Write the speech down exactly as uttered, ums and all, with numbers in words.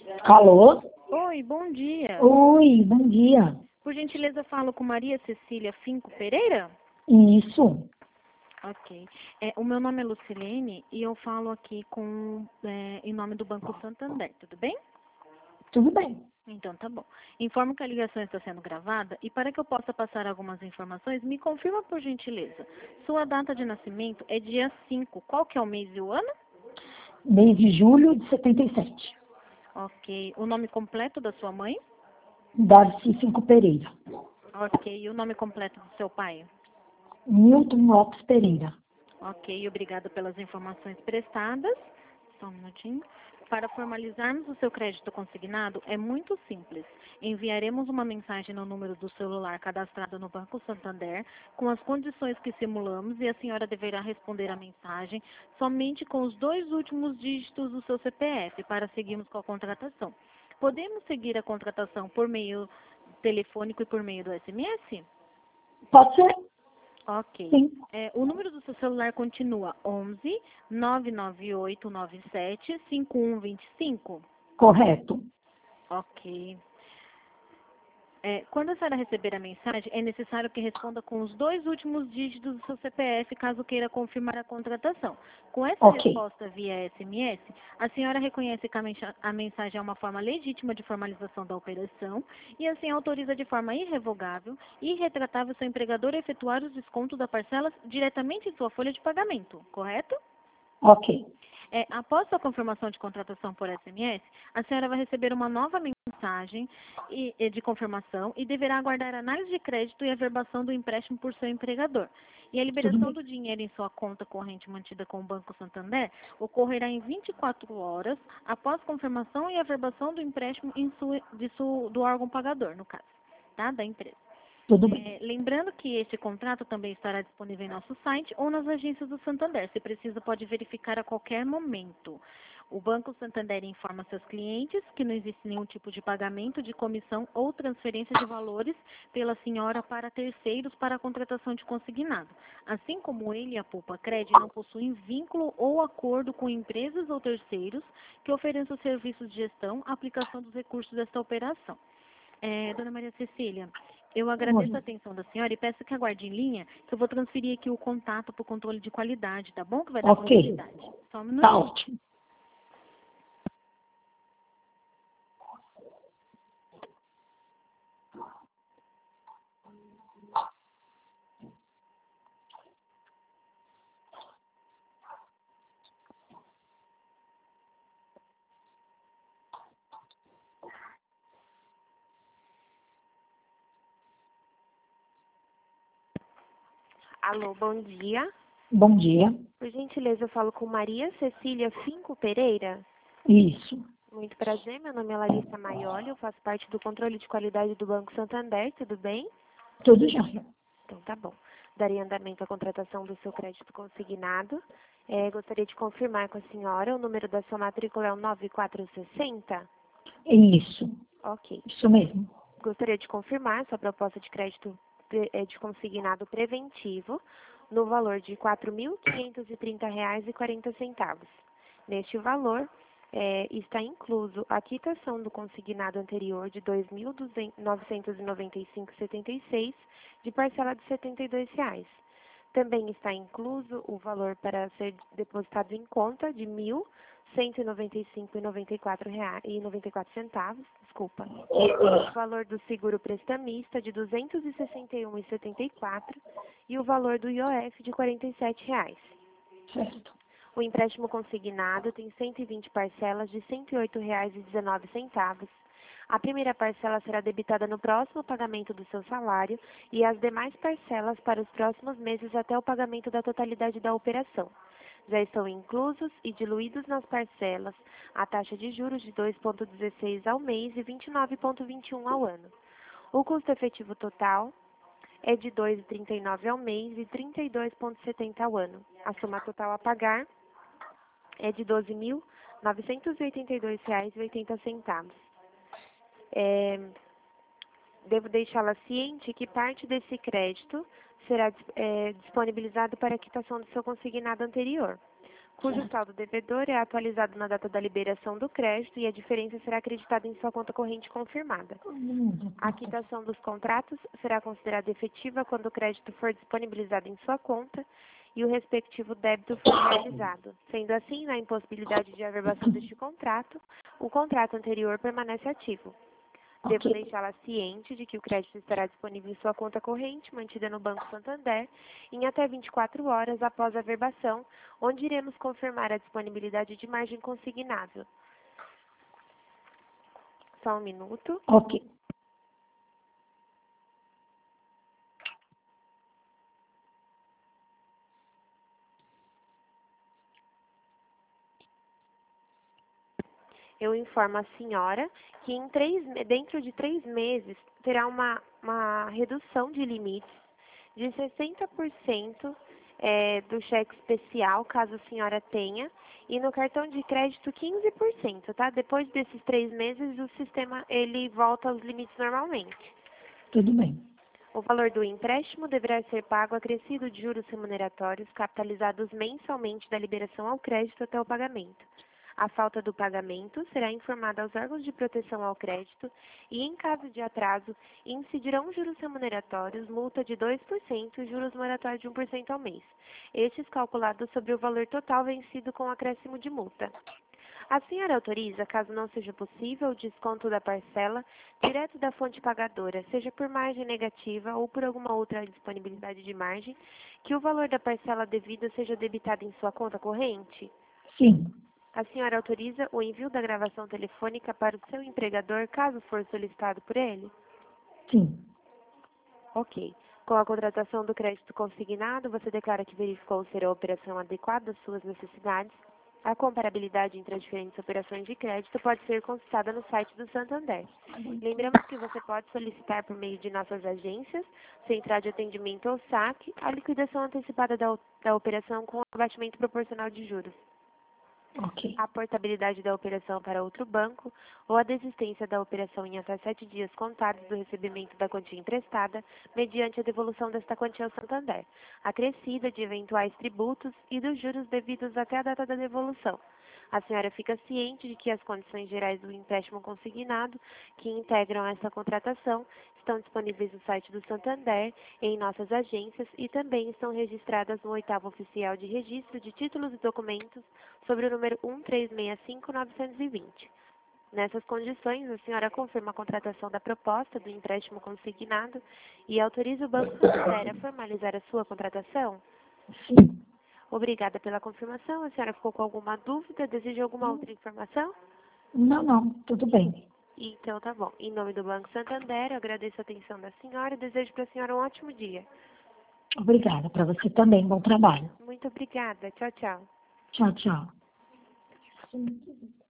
Alô? Oi, bom dia. Oi, bom dia. Por gentileza, falo com Maria Cecília Finco Pereira? Isso, Ok. É, o meu nome é Lucilene e eu falo aqui com, é, em nome do Banco Santander, tudo bem? tudo bem. Então, tá bom. Informo que a ligação está sendo gravada e para que eu possa passar algumas informações, me confirma por gentileza. Sua data de nascimento é dia cinco. Qual que é o mês e o ano? Mês de julho de setenta e sete. Ok. O nome completo da sua mãe? Darcy Cinco Pereira. Ok. E o nome completo do seu pai? Milton Lopes Pereira. Ok, obrigada pelas informações prestadas. Só um minutinho. Para formalizarmos o seu crédito consignado, é muito simples. Enviaremos uma mensagem no número do celular cadastrado no Banco Santander, com as condições que simulamos, e a senhora deverá responder a mensagem somente com os dois últimos dígitos do seu C P F, para seguirmos com a contratação. Podemos seguir a contratação por meio telefônico e por meio do S M S? Pode ser? Ok. Sim. É, o número do seu celular continua onze, nove nove oito nove sete, cinco um dois cinco? Correto. Ok. É, quando a senhora receber a mensagem, é necessário que responda com os dois últimos dígitos do seu C P F, caso queira confirmar a contratação. Com essa Ok. resposta via S M S, a senhora reconhece que a mensa- a mensagem é uma forma legítima de formalização da operação e assim autoriza de forma irrevogável e irretratável seu empregador a efetuar os descontos da parcela diretamente em sua folha de pagamento, correto? Ok. É, após sua confirmação de contratação por S M S, a senhora vai receber uma nova mensagem e- e de confirmação e deverá aguardar a análise de crédito e a verbação do empréstimo por seu empregador. E a Tudo liberação bem. do dinheiro em sua conta corrente mantida com o Banco Santander ocorrerá em vinte e quatro horas após confirmação e a verbação do empréstimo em sua- de su- do órgão pagador, no caso, tá? Da empresa. Tudo bem. É, lembrando que este contrato também estará disponível em nosso site ou nas agências do Santander. Se precisa, pode verificar a qualquer momento. O Banco Santander informa seus clientes que não existe nenhum tipo de pagamento de comissão ou transferência de valores pela senhora para terceiros para a contratação de consignado. Assim como ele e a Poupa Cred não possuem vínculo ou acordo com empresas ou terceiros que ofereçam serviços de gestão, aplicação dos recursos desta operação. É, dona Maria Cecília, eu agradeço a Oi. atenção da senhora e peço que aguarde em linha, que eu vou transferir aqui o contato para o controle de qualidade, tá bom? Que vai dar Ok. continuidade. Só um Tá minutinho. ótimo. Alô, bom dia. Bom dia. Por gentileza, eu falo com Maria Cecília Finco Pereira. Isso. Muito prazer, meu nome é Larissa Maioli, eu faço parte do controle de qualidade do Banco Santander, tudo bem? Tudo jóia. Então tá bom. Darei andamento à contratação do seu crédito consignado. É, gostaria de confirmar com a senhora, o número da sua matrícula é o nove quatro seis zero? Isso. Ok. Isso mesmo. Gostaria de confirmar sua proposta de crédito pre- eh, de consignado preventivo no valor de quatro mil quinhentos e trinta reais e quarenta centavos. Neste valor, eh, está incluso a quitação do consignado anterior de dois mil novecentos e noventa e cinco reais e setenta e seis centavos de parcela de setenta e dois reais. Também está incluso o valor para ser depositado em conta de mil cento e noventa e cinco reais e noventa e quatro reais e noventa e quatro centavos, desculpa. O valor do seguro prestamista de duzentos e sessenta e um reais e setenta e quatro centavos e o valor do I O F de quarenta e sete reais. Certo. O empréstimo consignado tem cento e vinte parcelas de cento e oito reais e dezenove centavos. A primeira parcela será debitada no próximo pagamento do seu salário e as demais parcelas para os próximos meses até o pagamento da totalidade da operação. Já estão inclusos e diluídos nas parcelas a taxa de juros de dois vírgula dezesseis ao mês e vinte e nove vírgula vinte e um ao ano. O custo efetivo total é de dois vírgula trinta e nove ao mês e trinta e dois vírgula setenta ao ano. A soma total a pagar é de doze mil novecentos e oitenta e dois reais e oitenta centavos. É, devo deixá-la ciente que parte desse crédito será é, disponibilizado para a quitação do seu consignado anterior. cujo Certo. saldo devedor é atualizado na data da liberação do crédito e a diferença será acreditada em sua conta corrente confirmada. Hum, A quitação dos contratos será considerada efetiva quando o crédito for disponibilizado em sua conta e o respectivo débito for realizado. Sendo assim, na impossibilidade de averbação deste contrato, o contrato anterior permanece ativo. Devo Ok. deixá-la ciente de que o crédito estará disponível em sua conta corrente, mantida no Banco Santander, em até vinte e quatro horas após a averbação, onde iremos confirmar a disponibilidade de margem consignável. Só um minuto. Ok. Eu informo a senhora que em três, me- dentro de três meses terá uma, uma redução de limites de sessenta por cento é, do cheque especial, caso a senhora tenha, e no cartão de crédito quinze por cento, tá? Depois desses três meses, o sistema ele volta aos limites normalmente. Tudo bem. O valor do empréstimo deverá ser pago acrescido de juros remuneratórios capitalizados mensalmente da liberação ao crédito até o pagamento. A falta do pagamento será informada aos órgãos de proteção ao crédito e, em caso de atraso, incidirão juros remuneratórios, multa de dois por cento e juros moratórios de um por cento ao mês, estes calculados sobre o valor total vencido com acréscimo de multa. A senhora autoriza, caso não seja possível, o desconto da parcela direto da fonte pagadora, seja por margem negativa ou por alguma outra disponibilidade de margem, que o valor da parcela devida seja debitado em sua conta corrente? Sim. A senhora autoriza o envio da gravação telefônica para o seu empregador, caso for solicitado por ele? Sim. Ok. Com a contratação do crédito consignado, você declara que verificou ser a operação adequada às suas necessidades. A comparabilidade entre as diferentes operações de crédito pode ser consultada no site do Santander. Lembramos que você pode solicitar por meio de nossas agências, Central de Atendimento ou saque, a liquidação antecipada da, da operação com abatimento proporcional de juros, Ok. a portabilidade da operação para outro banco ou a desistência da operação em até sete dias contados do recebimento da quantia emprestada, mediante a devolução desta quantia ao Santander, acrescida de eventuais tributos e dos juros devidos até a data da devolução. A senhora fica ciente de que as condições gerais do empréstimo consignado, que integram essa contratação, estão disponíveis no site do Santander, em nossas agências e também estão registradas no oitavo oficial de registro de títulos e documentos sobre o número um três seis cinco nove dois zero. Nessas condições, a senhora confirma a contratação da proposta do empréstimo consignado e autoriza o Banco Santander a formalizar a sua contratação? Sim. Obrigada pela confirmação. A senhora ficou com alguma dúvida? Deseja alguma outra informação? Não, não. Tudo bem. Então, tá bom. Em nome do Banco Santander, eu agradeço a atenção da senhora e desejo para a senhora um ótimo dia. Obrigada. Para você também. Bom trabalho. Muito obrigada. Tchau, tchau. Tchau, tchau.